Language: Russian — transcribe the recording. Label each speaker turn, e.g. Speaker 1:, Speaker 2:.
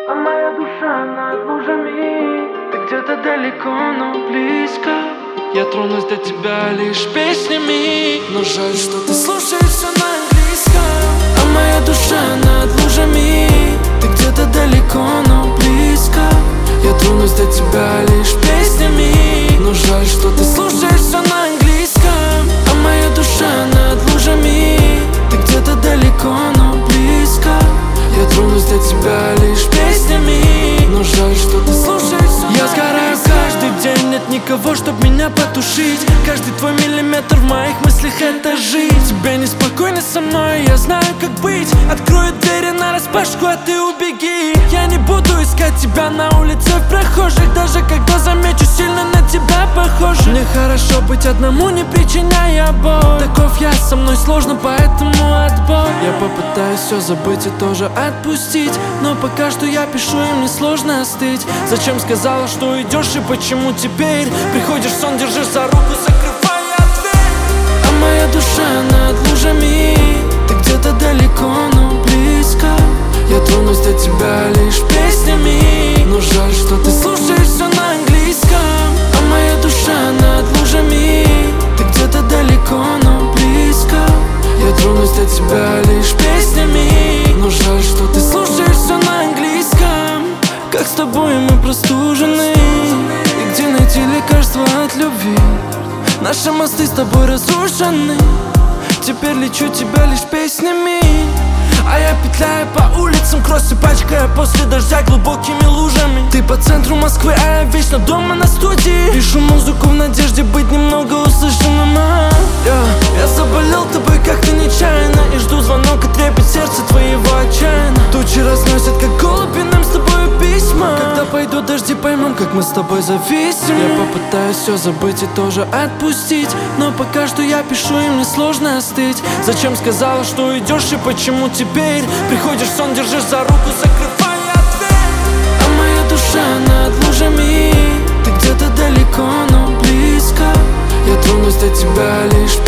Speaker 1: А моя душа над лужами, ты где-то далеко, но близко. Я тронусь до тебя лишь песнями, но жаль, что ты слушаешь все на английском. А моя душа над лужами, ты где-то далеко, но близко. Я тронусь до тебя лишь песнями, но жаль, что ты слушаешь все на английском. А моя душа над лужами, ты где-то далеко, но близко. Я тронусь до тебя лишь песнями, но жаль, что ты слушаешь все. Я сгораю каждый день, нет никого, чтоб меня потушить. Каждый твой миллиметр в моих мыслях — это жить. Тебе неспокойно со мной, я знаю, как быть. Открою двери нараспашку, а ты убеги. Я не буду искать тебя на улице в прохожих, даже когда замечу сильно на тебя похож. Мне хорошо быть одному, не причиняя боль. Таков я, со мной сложно, поэтому отбой. Я попытаюсь все забыть и тоже отпустить, но пока что я пишу, и мне сложно остыть. Зачем сказала, что уйдешь, и почему теперь приходишь в сон, держишь за руку, закрывая дверь? А моя душа над лужами, ты где-то далеко, но близко. Я тронусь до тебя лишь песнями, но жаль, что ты слушаешь все на английском. А моя душа над лужами, ты где-то далеко, но близко. Я тронусь до тебя лишь песнями, но жаль, что ты слушаешь все на английском. Как с тобой мы простужены, и где найти лекарство от любви? Наши мосты с тобой разрушены, теперь лечу тебя лишь песнями. А я петляю по улицам, кроссы пачкая после дождя глубокими лужами. Ты по центру Москвы, а я вечно дома на студии. Пишу музыку в надежде быть немного услышанным. Я заболел тобой как-то нечаянно, и жду звонок, и трепет сердце твоего отчаянно. Тучи разносят, как голуби, нам с тобой письма. Когда пойдут дожди, поймем, как мы с тобой зависим. Я попытаюсь все забыть и тоже отпустить, но пока что я пишу, и мне сложно остыть. Зачем сказала, что уйдешь, и почему теперь приходишь в сон, держишь за руку, закрывая дверь? А моя душа над лужами, ты где-то далеко, но близко. Я тронусь до тебя лишь